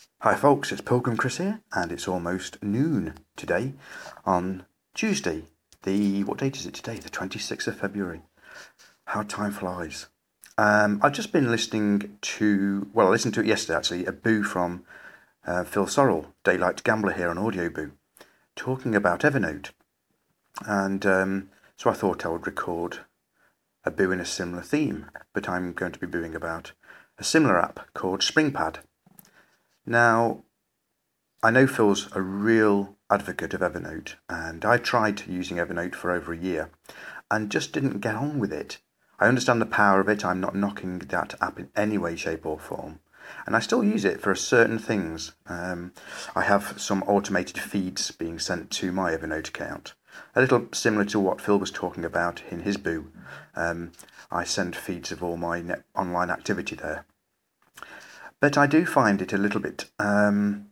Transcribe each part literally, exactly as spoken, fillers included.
Hi folks, it's Pilgrim Chris here, and it's almost noon today on Tuesday. The, what date is it today? The twenty-sixth of February. How time flies. Um, I've just been listening to, well I listened to it yesterday actually, a boo from uh, Phil Sorrell, Daylight Gambler here on Audio Boo, talking about Evernote. And um, so I thought I would record a boo in a similar theme, but I'm going to be booing about a similar app called SpringPad. Now, I know Phil's a real advocate of Evernote, and I tried using Evernote for over a year and just didn't get on with it. I understand the power of it, I'm not knocking that app in any way, shape or form, and I still use it for certain things. Um, I have some automated feeds being sent to my Evernote account, a little similar to what Phil was talking about in his boo. Um, I send feeds of all my net online activity there. But I do find it a little bit, um,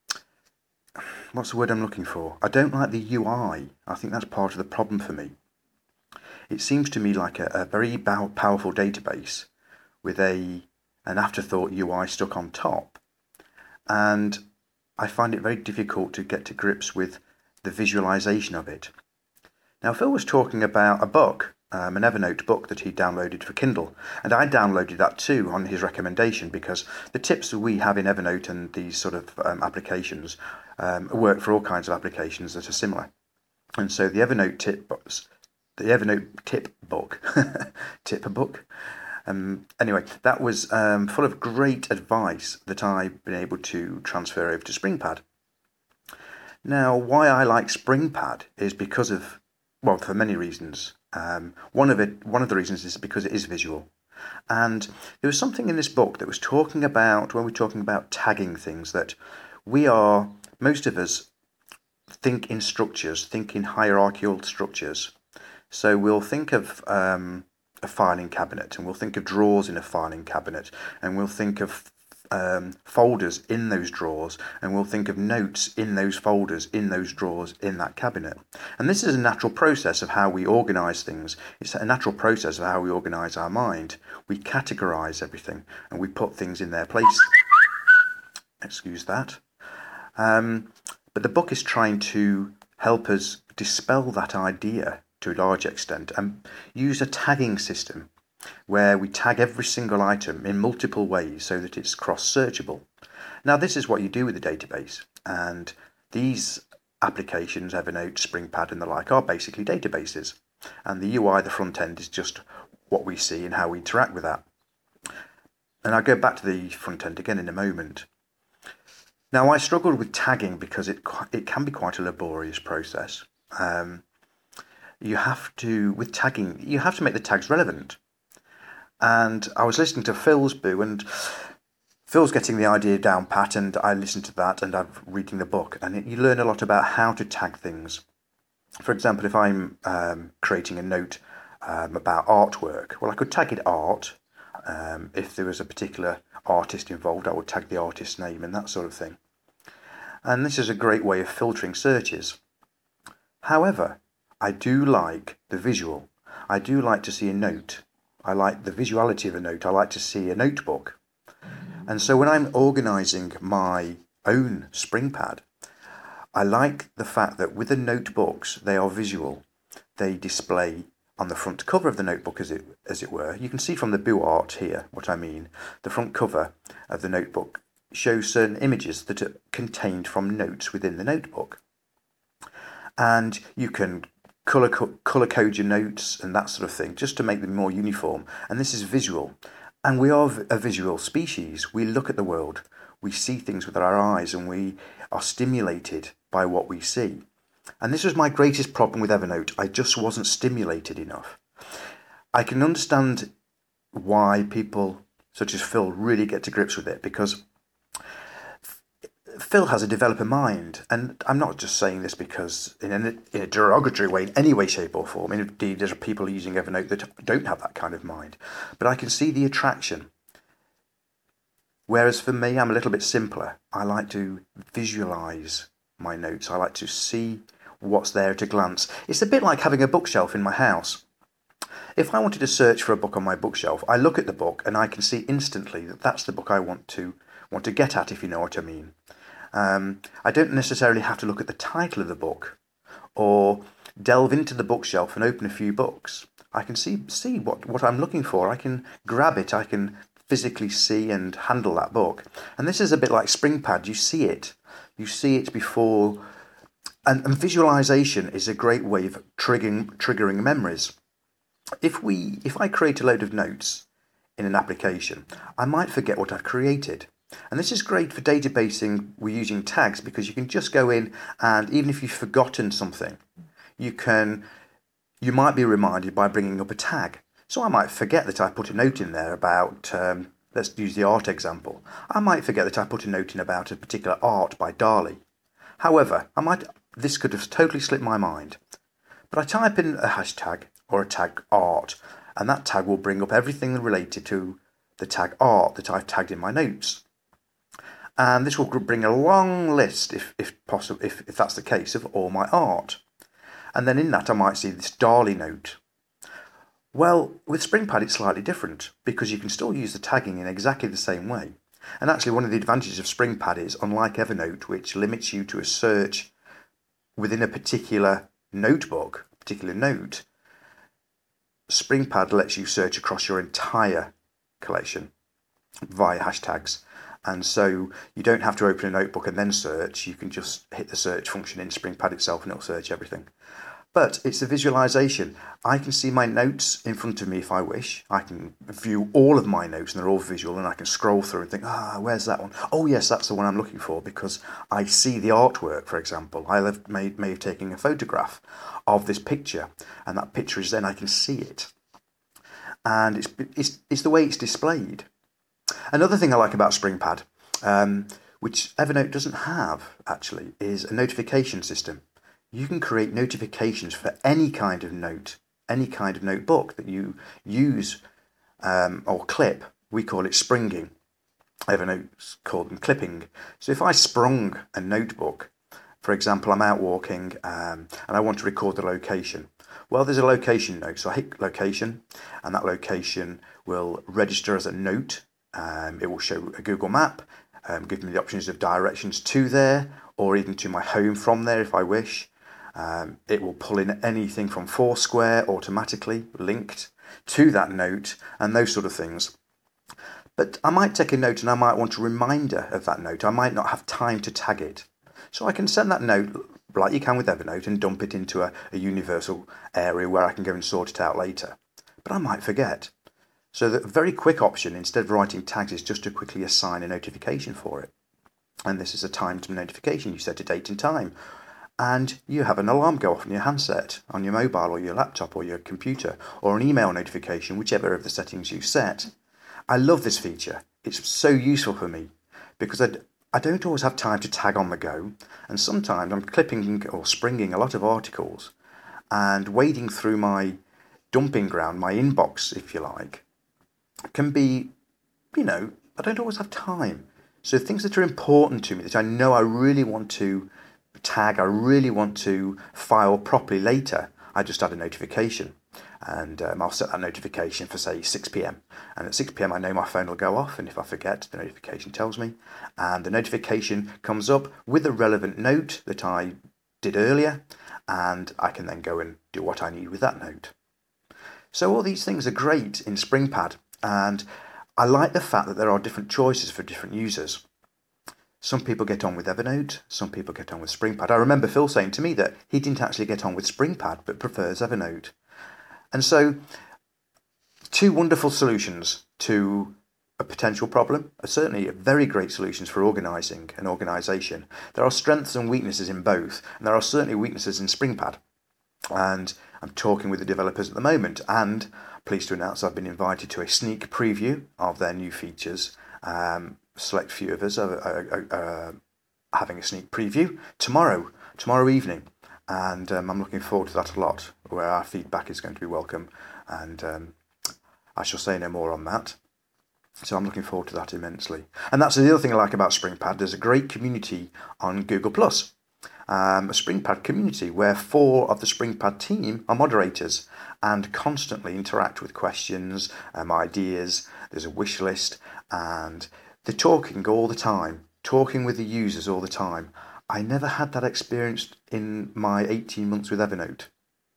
what's the word I'm looking for? I don't like the U I. I think that's part of the problem for me. It seems to me like a, a very powerful database with a an afterthought U I stuck on top. And I find it very difficult to get to grips with the visualization of it. Now, Phil was talking about a book, um, an Evernote book that he downloaded for Kindle, and I downloaded that too on his recommendation because the tips that we have in Evernote and these sort of um, applications um, work for all kinds of applications that are similar. And so the Evernote tip books, the Evernote tip book, tip book. Um, anyway, that was um, full of great advice that I've been able to transfer over to SpringPad. Now, why I like SpringPad is because of, well, for many reasons. Um, one of it, one of the reasons is because it is visual. And there was something in this book that was talking about, when we're talking about tagging things, that we are, most of us think in structures, think in hierarchical structures. So we'll think of um, a filing cabinet, and we'll think of drawers in a filing cabinet, and we'll think of um, folders in those drawers, and we'll think of notes in those folders, in those drawers, in that cabinet. And this is a natural process of how we organise things. It's a natural process of how we organise our mind. We categorise everything, and we put things in their place. Excuse that. Um, but the book is trying to help us dispel that idea to a large extent and use a tagging system where we tag every single item in multiple ways so that it's cross-searchable. Now, this is what you do with a database, and these applications, Evernote, SpringPad and the like, are basically databases, and the U I, the front end, is just what we see and how we interact with that. And I'll go back to the front end again in a moment. Now, I struggled with tagging because it it can be quite a laborious process. Um, you have to, with tagging, you have to make the tags relevant. And I was listening to Phil's boo, and Phil's getting the idea down pat, and I listened to that, and I'm reading the book, and it, you learn a lot about how to tag things. For example, if I'm um, creating a note um, about artwork, well, I could tag it art. Um, if there was a particular artist involved, I would tag the artist's name and that sort of thing. And this is a great way of filtering searches. However, I do like the visual. I do like to see a note. I like the visuality of a note. I like to see a notebook. And so when I'm organising my own SpringPad, I like the fact that with the notebooks, they are visual. They display on the front cover of the notebook, as it as it were. You can see from the boo art here what I mean. The front cover of the notebook shows certain images that are contained from notes within the notebook. And you can Colour, colour code your notes and that sort of thing, just to make them more uniform. And this is visual. And we are a visual species. We look at the world, we see things with our eyes, and we are stimulated by what we see. And this was my greatest problem with Evernote. I just wasn't stimulated enough. I can understand why people such as Phil really get to grips with it, because Phil has a developer mind, and I'm not just saying this because in a, in a derogatory way, in any way, shape or form. Indeed, there are people using Evernote that don't have that kind of mind. But I can see the attraction. Whereas for me, I'm a little bit simpler. I like to visualise my notes. I like to see what's there at a glance. It's a bit like having a bookshelf in my house. If I wanted to search for a book on my bookshelf, I look at the book and I can see instantly that that's the book I want to want to get at, if you know what I mean. Um, I don't necessarily have to look at the title of the book or delve into the bookshelf and open a few books. I can see see what, what I'm looking for. I can grab it. I can physically see and handle that book. And this is a bit like SpringPad. You see it. You see it before. And, and visualization is a great way of triggering triggering memories. If we, if I create a load of notes in an application, I might forget what I've created. And this is great for databasing. We're using tags because you can just go in, and even if you've forgotten something, you can, you might be reminded by bringing up a tag. So I might forget that I put a note in there about, um, let's use the art example. I might forget that I put a note in about a particular art by Dali. However, I might, this could have totally slipped my mind. But I type in a hashtag or a tag art, and that tag will bring up everything related to the tag art that I've tagged in my notes. And this will bring a long list, if if possible, if, if that's the case, of all my art. And then in that I might see this Dali note. Well, with SpringPad it's slightly different because you can still use the tagging in exactly the same way. And actually one of the advantages of SpringPad is, unlike Evernote, which limits you to a search within a particular notebook, a particular note, SpringPad lets you search across your entire collection via hashtags. And so you don't have to open a notebook and then search. You can just hit the search function in SpringPad itself and it'll search everything. But it's the visualization. I can see my notes in front of me if I wish. I can view all of my notes and they're all visual, and I can scroll through and think, ah, where's that one? Oh yes, that's the one I'm looking for, because I see the artwork, for example. I have made, may have taken a photograph of this picture, and that picture is then, I can see it. And it's, it's, it's the way it's displayed. Another thing I like about SpringPad, um, which Evernote doesn't have actually, is a notification system. You can create notifications for any kind of note, any kind of notebook that you use um, or clip. We call it springing. Evernote's called them clipping. So if I sprung a notebook, for example, I'm out walking um, and I want to record the location. Well, there's a location note, so I hit location, and that location will register as a note. Um, it will show a Google map, um, give me the options of directions to there, or even to my home from there if I wish. Um, it will pull in anything from Foursquare automatically linked to that note and those sort of things. But I might take a note and I might want a reminder of that note. I might not have time to tag it. So I can send that note like you can with Evernote and dump it into a, a universal area where I can go and sort it out later. But I might forget. So the very quick option, instead of writing tags, is just to quickly assign a notification for it. And this is a timed notification. You set a date and time. And you have an alarm go off on your handset, on your mobile or your laptop or your computer, or an email notification, whichever of the settings you set. I love this feature. It's so useful for me because I, I don't always have time to tag on the go. And sometimes I'm clipping or springing a lot of articles and wading through my dumping ground, my inbox, if you like, can be, you know, I don't always have time. So things that are important to me, that I know I really want to tag, I really want to file properly later, I just add a notification. And um, I'll set that notification for, say, six p.m. And at six p.m. I know my phone will go off, and if I forget, the notification tells me. And the notification comes up with the relevant note that I did earlier, and I can then go and do what I need with that note. So all these things are great in SpringPad, and I like the fact that there are different choices for different users. Some people get on with Evernote, some people get on with SpringPad. I remember Phil saying to me that he didn't actually get on with SpringPad, but prefers Evernote. And so, two wonderful solutions to a potential problem are certainly very great solutions for organising an organisation. There are strengths and weaknesses in both, and there are certainly weaknesses in SpringPad. And I'm talking with the developers at the moment, and pleased to announce I've been invited to a sneak preview of their new features. Um, select few of us are, are, are, are having a sneak preview tomorrow, tomorrow evening. And um, I'm looking forward to that a lot, where our feedback is going to be welcome. And um, I shall say no more on that. So I'm looking forward to that immensely. And that's the other thing I like about SpringPad. There's a great community on Google Plus, um, a SpringPad community where four of the SpringPad team are moderators and constantly interact with questions, um, ideas. There's a wish list, and the talking all the time, talking with the users all the time. I never had that experience in my eighteen months with Evernote.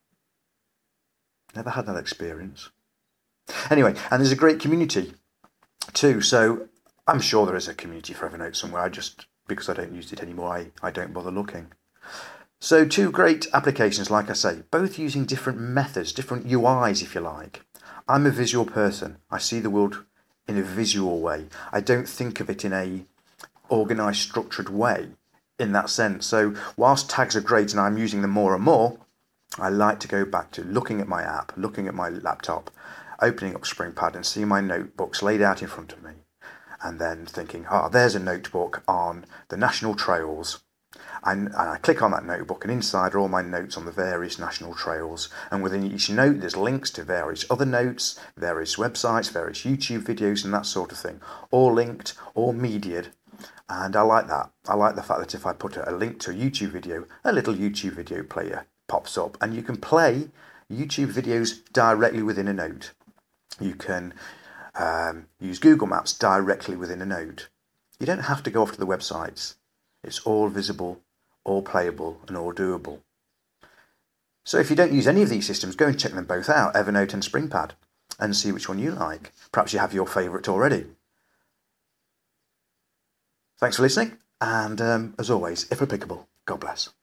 Never had that experience. Anyway, and there's a great community too. So I'm sure there is a community for Evernote somewhere. I just, because I don't use it anymore, I, I don't bother looking. So two great applications, like I say, both using different methods, different U Is, if you like. I'm a visual person. I see the world in a visual way. I don't think of it in a organised, structured way in that sense. So whilst tags are great and I'm using them more and more, I like to go back to looking at my app, looking at my laptop, opening up SpringPad and seeing my notebooks laid out in front of me, and then thinking, oh, there's a notebook on the national trails. And, and I click on that notebook, and inside are all my notes on the various national trails. And within each note, there's links to various other notes, various websites, various YouTube videos, and that sort of thing, all linked, all mediated. And I like that. I like the fact that if I put a link to a YouTube video, a little YouTube video player pops up, and you can play YouTube videos directly within a note. You can um, use Google Maps directly within a note. You don't have to go off to the websites. It's all visible, all playable, and all doable. So if you don't use any of these systems, go and check them both out, Evernote and SpringPad, and see which one you like. Perhaps you have your favourite already. Thanks for listening, and um, as always, if applicable, God bless.